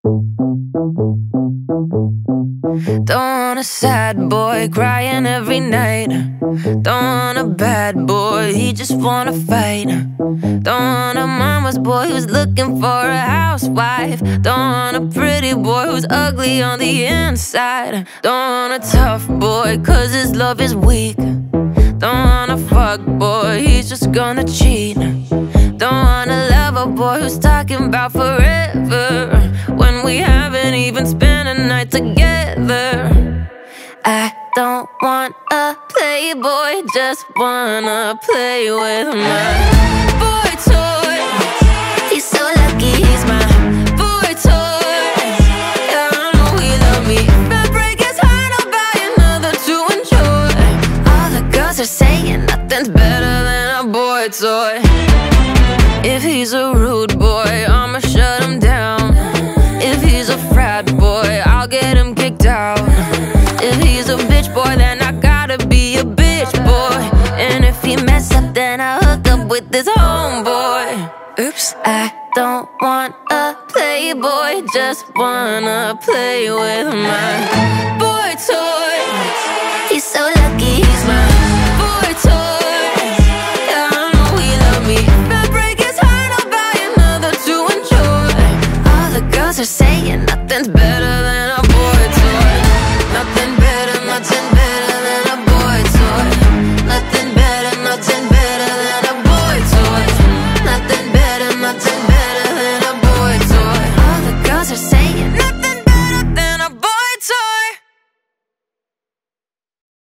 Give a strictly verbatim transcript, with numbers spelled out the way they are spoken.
Don't want a sad boy crying every night. Don't want a bad boy, he just wanna fight. Don't want a mama's boy who's looking for a housewife. Don't want a pretty boy who's ugly on the inside. Don't want a tough boy cause his love is weak. Don't want a fuck boy, he's just gonna cheat. Don't want a lover boy who's talking about forever when we haven't even spent a night together. I don't want a playboy, just wanna play with my boy toy. He's so lucky, he's my boy toy. Yeah, I know he love me. If I break his heart, I'll buy another to enjoy. All the girls are saying nothing's better than a boy toy. If he's a rude boy, I'ma shut him down. If he's a frat boy, I'll get him kicked out. If he's a bitch boy, then I gotta be a bitch boy. And if he mess up, then I hook up with his homeboy. Oops, I don't want a playboy, just wanna play with my boy toy. He's so lucky, he's my